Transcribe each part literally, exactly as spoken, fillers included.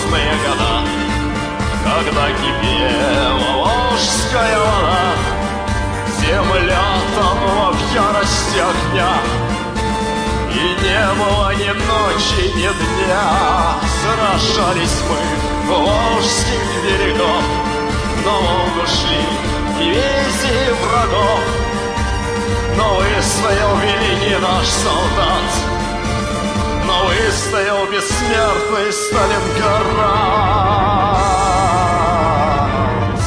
славные года, когда кипела Волжская вода, земля тонула в ярости огня, и не было ни ночи, ни дня. Сражались мы у волжских берегов, но Волгу шли дивизии врагов. Но выстоял великий наш солдат, но выстоял бессмертный Сталинград.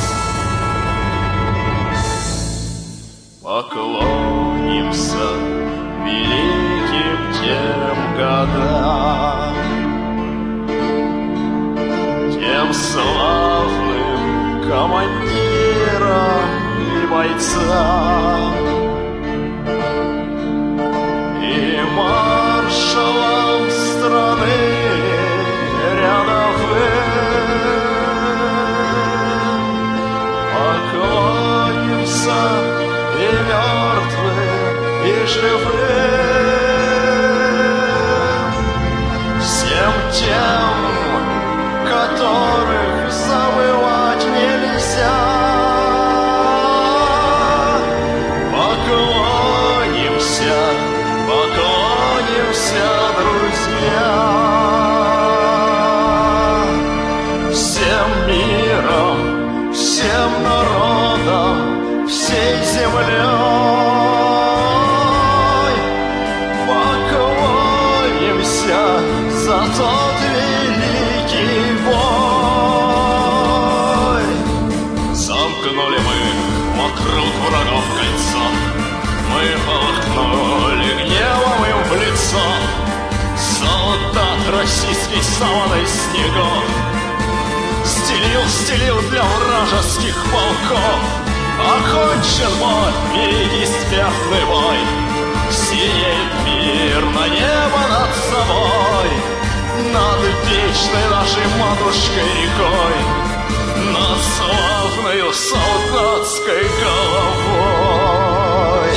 Поклонимся великим тем годам, тем славным командирам и бойцам, и маршалам страны рядовым. Поклонимся и мертвым, и живым, всем тем, которых забывать нельзя. Поклонимся, поклонимся, друзья, всем миром, всем народом, всей землей. Поклонимся за тот великий бой. Замкнули мы вокруг врагов кольцо, мы полыхнули гневом им в лицо. Солдат российский саваной снегов стелил, стелил для вражеских полков. Окончен мой великий смертный бой, сияет мир на небо над собой, над вечной нашей матушкой рекой, над славною солдатской головой.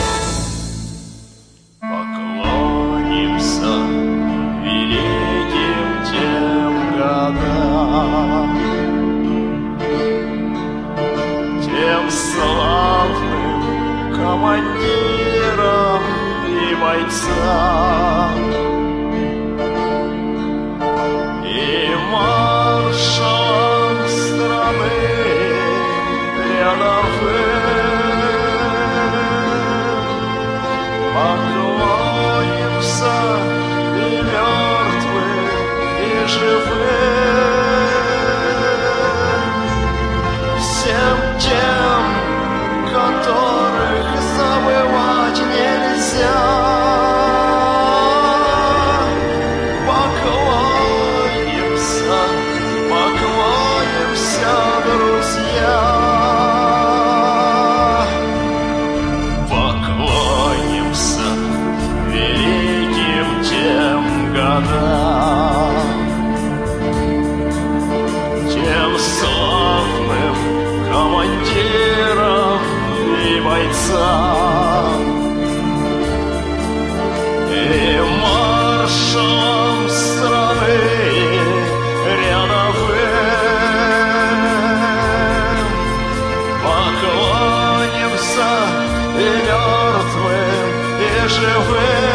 Поклонимся великим тем годам, тем славным командирам и бойцам, и маршалам страны рядовым. Поклонимся и мертвым, и живым, всем тем, которых забывать нельзя. Поклонимся, поклонимся, друзья, поклонимся великим тем годам, тем славным командирам и бойцам, и маршалам страны рядовым. Поклонимся и мертвым, и живым,